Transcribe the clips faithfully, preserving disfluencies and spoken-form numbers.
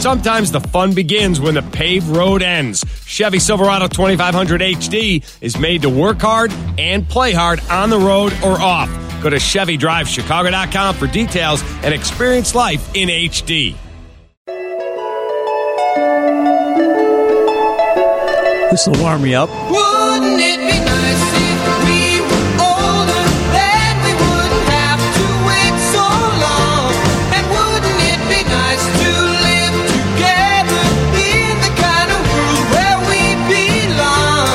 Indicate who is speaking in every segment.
Speaker 1: Sometimes the fun begins when the paved road ends. Chevy Silverado twenty-five hundred H D is made to work hard and play hard on the road or off. Go to Chevy Drive Chicago dot com for details and experience life in H D.
Speaker 2: This will warm me up.
Speaker 3: Wouldn't it be nice if we were older, then we wouldn't have to wait so long? And wouldn't it be nice to live together in the kind of world where we belong?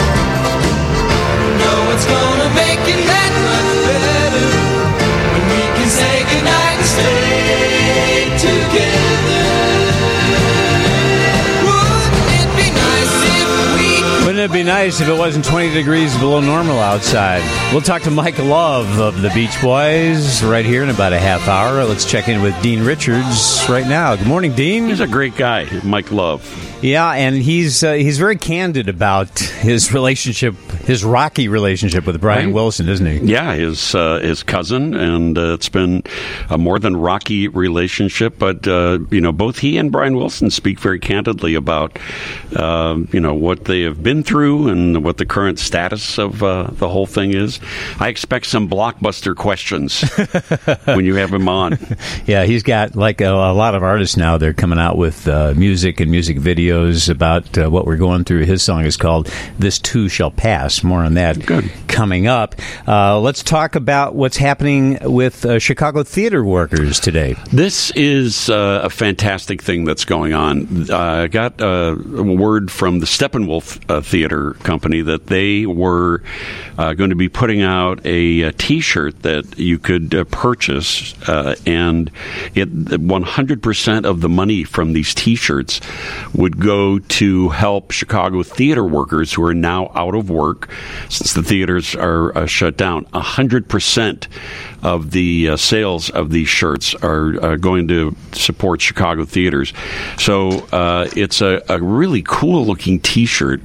Speaker 3: No one's gonna make it that much better when we can say goodnight and stay together.
Speaker 2: Wouldn't it be nice if it wasn't twenty degrees below normal outside? We'll talk to Mike Love of the Beach Boys right here in about a half hour. Let's check in with Dean Richards right now. Good morning, Dean.
Speaker 4: He's a great guy, Mike Love.
Speaker 2: Yeah, and he's uh, he's very candid about his relationship, his rocky relationship with Brian
Speaker 4: right.
Speaker 2: Wilson, isn't he?
Speaker 4: Yeah, his uh, his cousin, and uh, it's been a more than rocky relationship. But uh, you know, both he and Brian Wilson speak very candidly about uh, you know what they have been through and what the current status of uh, the whole thing is. I expect some blockbuster questions when you have him on.
Speaker 2: Yeah, he's got like a, a lot of artists now. They're coming out with uh, music and music videos about uh, what we're going through. His song is called "This Too Shall Pass." More on that
Speaker 4: Good.
Speaker 2: coming up. Uh, let's talk about what's happening with uh, Chicago theater workers today.
Speaker 4: This is uh, a fantastic thing that's going on. Uh, I got uh, a word from the Steppenwolf uh, Theater Company that they were uh, going to be putting out a, a T-shirt that you could uh, purchase, uh, and it, one hundred percent of the money from these T-shirts would go to help Chicago theater workers who are now out of work since the theaters are uh, shut down. one hundred percent of the uh, sales of these shirts are uh, going to support Chicago theaters. So uh, it's a, a really cool-looking T-shirt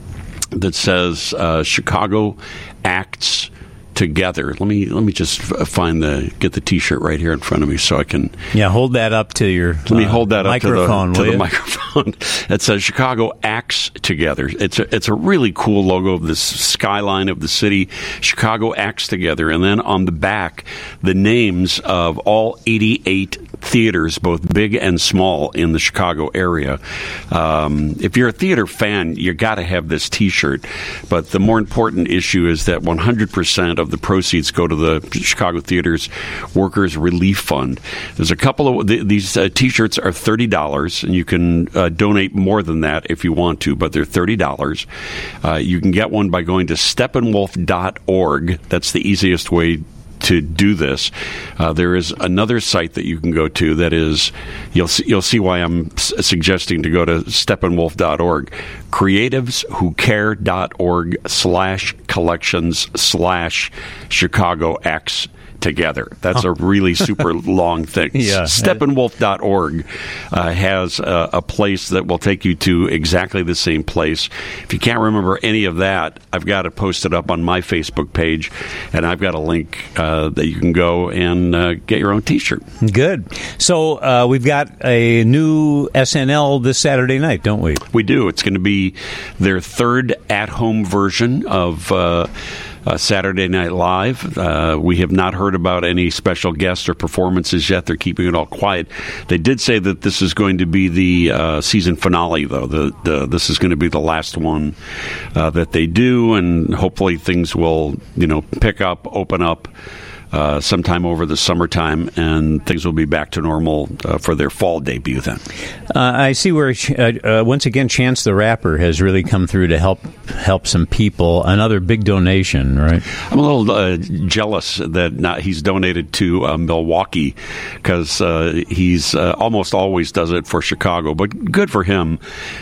Speaker 4: that says uh, Chicago Acts Together. Let me let me just find the get the T-shirt right here in front of me so I can.
Speaker 2: Yeah, hold that up to your.
Speaker 4: Let me hold that
Speaker 2: uh,
Speaker 4: up to the,
Speaker 2: microphone,
Speaker 4: to the
Speaker 2: you?
Speaker 4: microphone. It says Chicago Acts Together. It's a, it's a really cool logo of this skyline of the city. Chicago Acts Together, and then on the back, the names of all eighty-eight theaters, both big and small, in the Chicago area. Um, if you're a theater fan, you got to have this T-shirt. But the more important issue is that one hundred percent of the proceeds go to the Chicago Theaters Workers Relief Fund. There's a couple of th- these uh, T-shirts are thirty dollars, and you can uh, donate more than that if you want to, but they're thirty dollars. Uh, you can get one by going to steppenwolf dot org. That's the easiest way to do this. Uh, there is another site that you can go to that is, you'll see, you'll see why I'm s- suggesting to go to steppenwolf dot org. creatives who care dot org slash collections slash Chicago X Together. That's a really super long thing.
Speaker 2: Yeah.
Speaker 4: steppenwolf dot org uh, has a, a place that will take you to exactly the same place. If you can't remember any of that, I've got it posted up on my Facebook page, and I've got a link uh, that you can go and uh, get your own T-shirt.
Speaker 2: Good. So uh, we've got a new S N L this Saturday night, don't we?
Speaker 4: We do. It's going to be their third at-home version of uh, uh, Saturday Night Live. Uh, we have not heard about any special guests or performances yet. They're keeping it all quiet. They did say that this is going to be the uh, season finale, though. The, the This is going to be the last one uh, that they do, and hopefully things will, you know, pick up, open up Uh, sometime over the summertime, and things will be back to normal uh, for their fall debut then.
Speaker 2: Uh, I see where, uh, uh, once again, Chance the Rapper has really come through to help help some people. Another big donation, right?
Speaker 4: I'm a little uh, jealous that not, he's donated to uh, Milwaukee, because uh, he's uh, almost always does it for Chicago, but good for him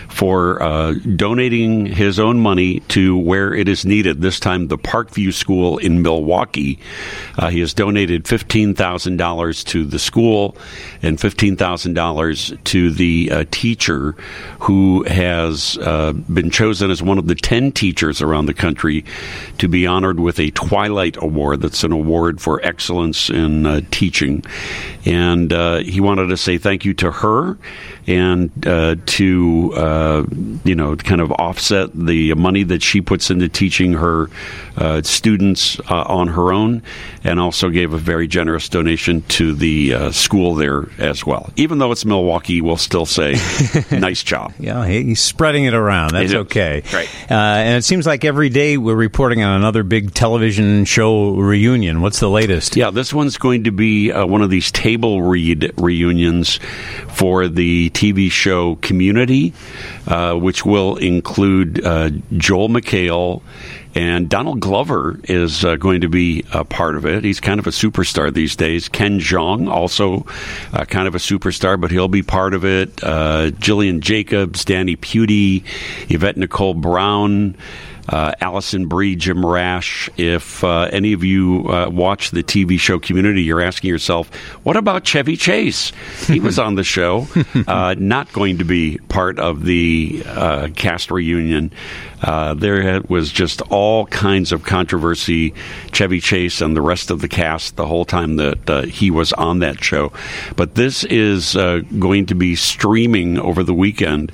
Speaker 4: for uh, donating his own money to where it is needed. This time, the Parkview School in Milwaukee. Uh, he he has donated fifteen thousand dollars to the school and fifteen thousand dollars to the uh, teacher who has uh, been chosen as one of the ten teachers around the country to be honored with a Twilight Award. That's an award for excellence in uh, teaching. And uh, he wanted to say thank you to her and uh, to, uh, you know, kind of offset the money that she puts into teaching her uh, students uh, on her own, and also gave a very generous donation to the uh, school there as well. Even though it's Milwaukee, we'll still say nice job.
Speaker 2: Yeah, he's spreading it around. That's okay.
Speaker 4: Right.
Speaker 2: Uh, and it seems like every day we're reporting on another big television show reunion. What's the latest?
Speaker 4: Yeah, this one's going to be uh, one of these table read reunions for the T V show Community, uh, which will include uh, Joel McHale, and Donald Glover is uh, going to be a part of it. He's kind of a superstar these days. Ken Jeong, also uh, kind of a superstar, but he'll be part of it. Uh, Jillian Jacobs, Danny Pudi, Yvette Nicole Brown, Uh, Allison Brie, Jim Rash. If uh, any of you uh, watch the T V show Community, you're asking yourself, what about Chevy Chase? He was on the show. Uh, not going to be part of the uh, cast reunion. Uh, there was just all kinds of controversy. Chevy Chase and the rest of the cast the whole time that uh, he was on that show. But this is uh, going to be streaming over the weekend.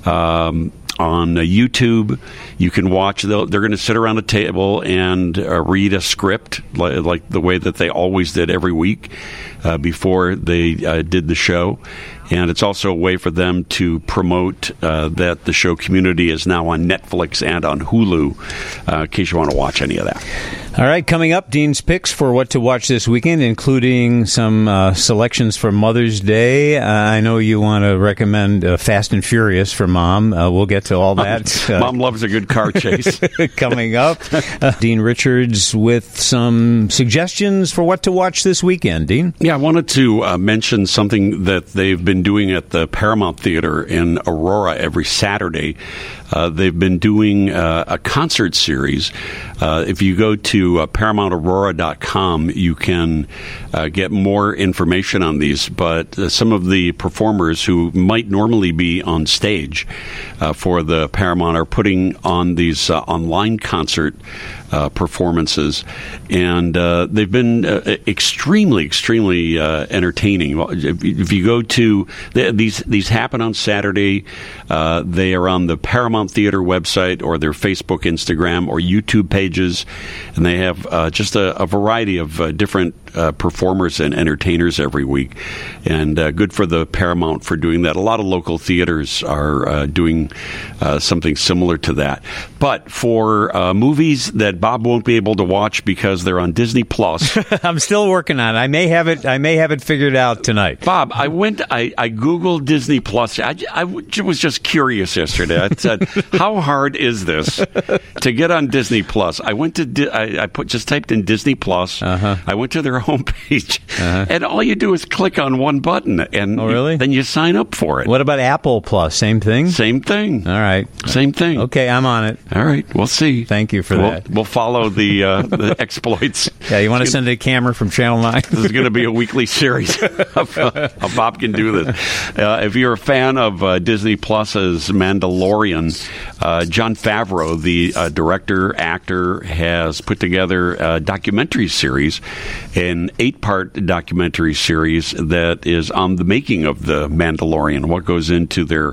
Speaker 4: Um, on uh, YouTube. You can watch. They're going to sit around a table and uh, read a script like, like the way that they always did every week uh, before they uh, did the show. And it's also a way for them to promote uh, that the show Community is now on Netflix and on Hulu, uh, in case you want to watch any of that.
Speaker 2: All right, coming up, Dean's picks for what to watch this weekend, including some uh, selections for Mother's Day. Uh, I know you want to recommend uh, Fast and Furious for Mom. Uh, we'll get to all that.
Speaker 4: Uh, Mom loves a good car chase.
Speaker 2: Coming up, uh, Dean Richards with some suggestions for what to watch this weekend. Dean?
Speaker 4: Yeah, I wanted to uh, mention something that they've been doing at the Paramount Theater in Aurora every Saturday. Uh, they've been doing uh, a concert series. Uh, if you go to uh, paramount aurora dot com, you can uh, get more information on these. But uh, some of the performers who might normally be on stage uh, for the Paramount are putting on these uh, online concert Uh, performances, and uh, they've been uh, extremely, extremely uh, entertaining. If, if you go to these, these happen on Saturday. Uh, they are on the Paramount Theater website or their Facebook, Instagram, or YouTube pages, and they have uh, just a, a variety of uh, different uh, performers and entertainers every week. And uh, good for the Paramount for doing that. A lot of local theaters are uh, doing uh, something similar to that. But for uh, movies that Bob won't be able to watch because they're on Disney Plus.
Speaker 2: I'm still working on it. I may have it. I may have it figured out tonight.
Speaker 4: Bob, I went. I, I googled Disney Plus. I, I was just curious yesterday. I said, "How hard is this to get on Disney Plus?" I went to. Di- I, I put just typed in Disney Plus.
Speaker 2: Uh-huh.
Speaker 4: I went to their homepage,
Speaker 2: uh-huh.
Speaker 4: and all you do is click on one button, and
Speaker 2: oh, really?
Speaker 4: you, then you sign up for it.
Speaker 2: What about Apple Plus? Same thing.
Speaker 4: Same thing.
Speaker 2: All right.
Speaker 4: Same thing.
Speaker 2: Okay, I'm on it.
Speaker 4: All right. We'll see.
Speaker 2: Thank you for
Speaker 4: we'll,
Speaker 2: that.
Speaker 4: We'll follow the uh, the exploits.
Speaker 2: Yeah, you want to send a camera from Channel nine?
Speaker 4: This is going to be a weekly series of uh, how Bob can do this. Uh, if you're a fan of uh, Disney Plus's Mandalorian, uh, Jon Favreau, the uh, director, actor, has put together a documentary series, an eight-part documentary series that is on the making of the Mandalorian, what goes into their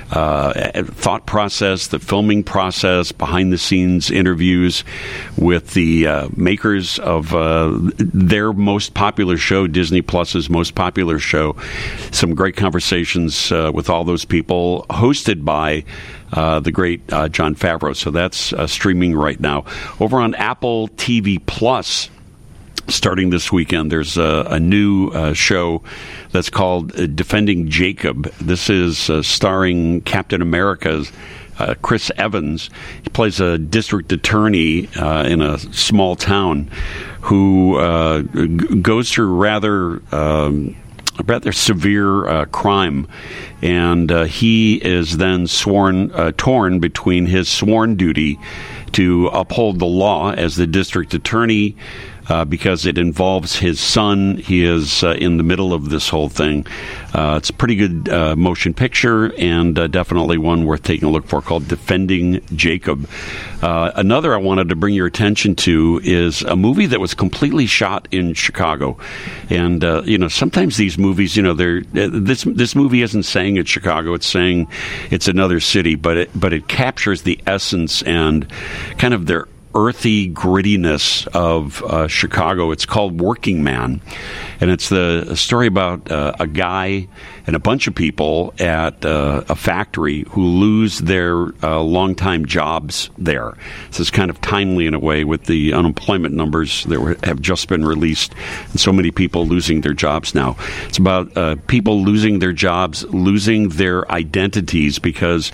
Speaker 4: uh, thought process, the filming process, behind-the-scenes interviews with the uh, makers of uh, their most popular show, Disney Plus's most popular show. Some great conversations uh, with all those people, hosted by uh, the great uh, Jon Favreau. So that's uh, streaming right now. Over on Apple T V Plus, starting this weekend, there's a, a new uh, show that's called uh, Defending Jacob. This is uh, starring Captain America's Uh, Chris Evans. He plays a district attorney uh, in a small town who uh, g- goes through rather um, rather severe uh, crime, and uh, he is then sworn uh, torn between his sworn duty to uphold the law as the district attorney uh, because it involves his son. He is uh, in the middle of this whole thing. Uh, it's a pretty good uh, motion picture, and uh, definitely one worth taking a look for, called Defending Jacob. Uh, another I wanted to bring your attention to is a movie that was completely shot in Chicago. And, uh, you know, sometimes these movies, you know, they're, uh, this this movie isn't saying it's Chicago, it's saying it's another city, but it, but it captures the essence and kind of their earthy grittiness of uh, Chicago. It's called Working Man, and it's the a story about uh, a guy and a bunch of people at uh, a factory who lose their uh, longtime jobs there. So it's kind of timely in a way with the unemployment numbers that were, have just been released, and so many people losing their jobs now. It's about uh, people losing their jobs, losing their identities because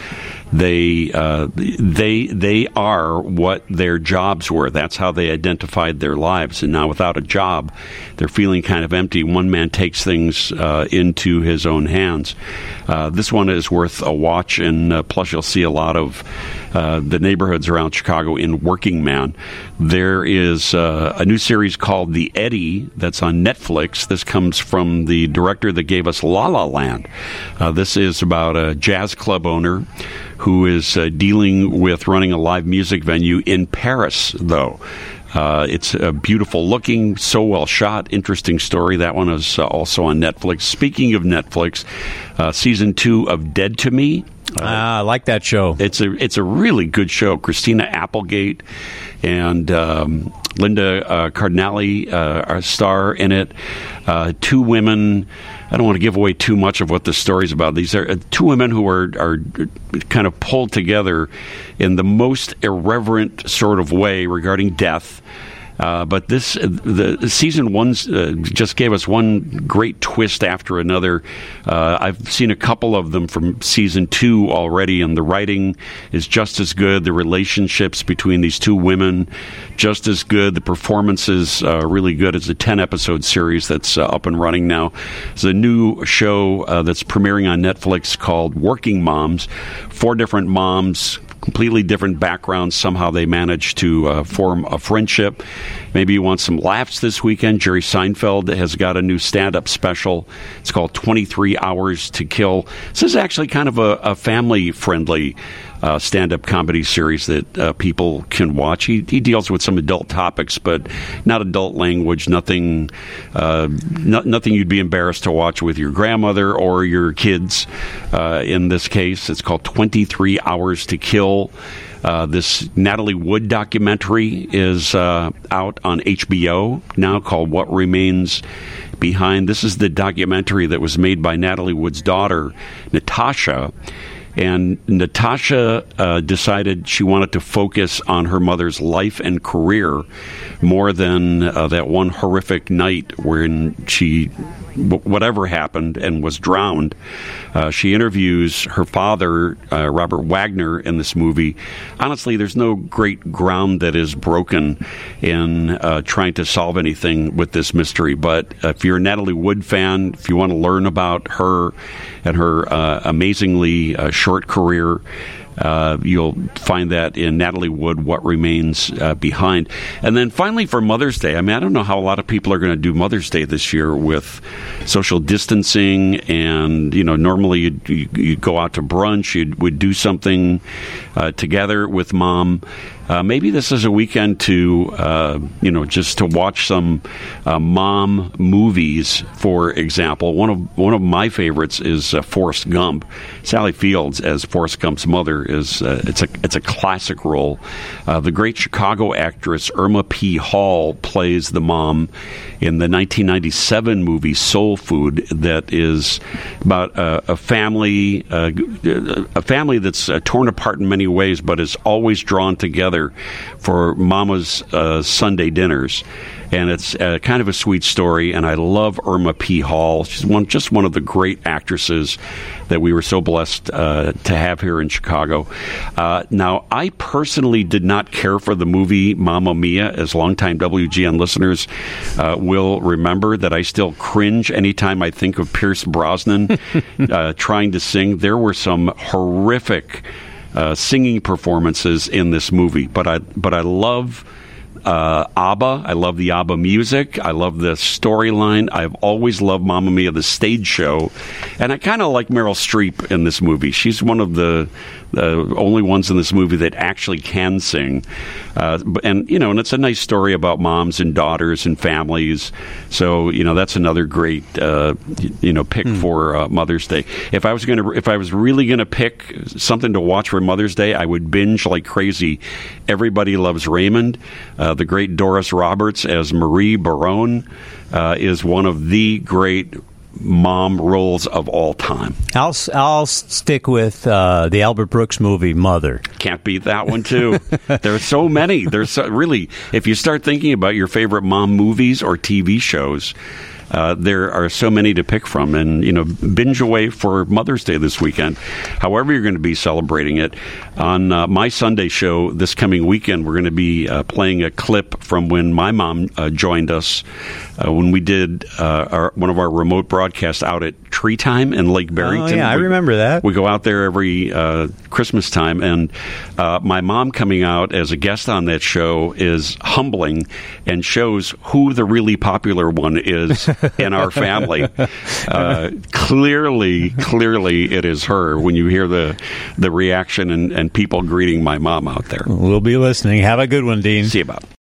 Speaker 4: they uh, they they are what their jobs were. That's how they identified their lives. And now without a job, they're feeling kind of empty. One man takes things uh, into his own hands. Uh, this one is worth a watch, and uh, plus you'll see a lot of uh, the neighborhoods around Chicago in Working Man. There is uh, a new series called The Eddy that's on Netflix. This comes from the director that gave us La La Land. Uh, this is about a jazz club owner who is uh, dealing with running a live music venue in Paris, though. Uh, it's a beautiful looking, so well shot, interesting story. That one is uh, also on Netflix. Speaking of Netflix, uh, season two of Dead to Me.
Speaker 2: Uh, ah, I like that show.
Speaker 4: It's a it's a really good show. Christina Applegate and um, Linda uh, Cardinale uh, are star in it. Uh, two women. I don't want to give away too much of what the story's about. These are uh, two women who are, are kind of pulled together in the most irreverent sort of way regarding death. Uh, but this, uh, the season one uh, just gave us one great twist after another. Uh, I've seen a couple of them from season two already, and the writing is just as good. The relationships between these two women, just as good. The performances are really good. It's a ten-episode series that's uh, up and running now. It's a new show uh, that's premiering on Netflix called Working Moms. Four different moms, completely different backgrounds. Somehow they managed to uh, form a friendship. Maybe you want some laughs this weekend. Jerry Seinfeld has got a new stand-up special. It's called twenty-three hours to kill. This is actually kind of a, a family-friendly uh, stand-up comedy series that uh, people can watch. He, he deals with some adult topics, but not adult language, nothing, uh, no, nothing you'd be embarrassed to watch with your grandmother or your kids. Uh, in this case, it's called twenty-three hours to kill. Uh, this Natalie Wood documentary is uh, out on H B O now, called What Remains Behind. This is the documentary that was made by Natalie Wood's daughter, Natasha. And Natasha uh, decided she wanted to focus on her mother's life and career more than uh, that one horrific night when she, whatever happened, and was drowned. Uh, she interviews her father, uh, Robert Wagner, in this movie. Honestly, there's no great ground that is broken in uh, trying to solve anything with this mystery. But if you're a Natalie Wood fan, if you want to learn about her and her uh, amazingly uh, short career, Uh, you'll find that in Natalie Wood, What Remains uh, Behind. And then finally for Mother's Day, I mean, I don't know how a lot of people are going to do Mother's Day this year with social distancing, and, you know, normally you'd, you'd go out to brunch, you would do something uh, together with mom. Uh, maybe this is a weekend to, uh, you know, just to watch some uh, mom movies, for example. One of one of my favorites is uh, Forrest Gump. Sally Fields as Forrest Gump's mother is uh, it's a it's a classic role. Uh, the great Chicago actress Irma P. Hall plays the mom in the nineteen ninety-seven movie Soul Food, that is about a, a family uh, a family that's uh, torn apart in many ways, but is always drawn together for Mama's uh, Sunday dinners. And it's uh, kind of a sweet story, and I love Irma P. Hall. She's one, just one of the great actresses that we were so blessed uh, to have here in Chicago. Uh, now, I personally did not care for the movie Mamma Mia, as longtime W G N listeners uh, will remember that I still cringe anytime I think of Pierce Brosnan uh, trying to sing. There were some horrific uh, singing performances in this movie, but I but I love uh, ABBA. I love the ABBA music. I love the storyline. I've always loved Mamma Mia, the stage show. And I kind of like Meryl Streep in this movie. She's one of the the only ones in this movie that actually can sing. Uh, and, you know, and it's a nice story about moms and daughters and families. So, you know, that's another great, uh, you know, pick mm. for uh, Mother's Day. If I was going to, if I was really going to pick something to watch for Mother's Day, I would binge like crazy. Everybody Loves Raymond. Uh, the great Doris Roberts as Marie Barone uh, is one of the great mom roles of all time.
Speaker 2: I'll I'll stick with uh, the Albert Brooks movie Mother.
Speaker 4: Can't beat that one too. There are so many. There's so, really, if you start thinking about your favorite mom movies or T V shows, uh, there are so many to pick from. And, you know, binge away for Mother's Day this weekend. However you're going to be celebrating it. On uh, my Sunday show this coming weekend, we're going to be uh, playing a clip from when my mom uh, joined us uh, when we did uh, our, one of our remote broadcasts out at Tree Time in Lake Barrington.
Speaker 2: Oh, yeah, I
Speaker 4: we,
Speaker 2: remember that.
Speaker 4: We go out there every uh, Christmas time, and uh, my mom coming out as a guest on that show is humbling and shows who the really popular one is in our family. Uh, clearly, clearly it is her when you hear the, the reaction and, and people greeting my mom out there.
Speaker 2: We'll be listening. Have a good one, Dean.
Speaker 4: See you about.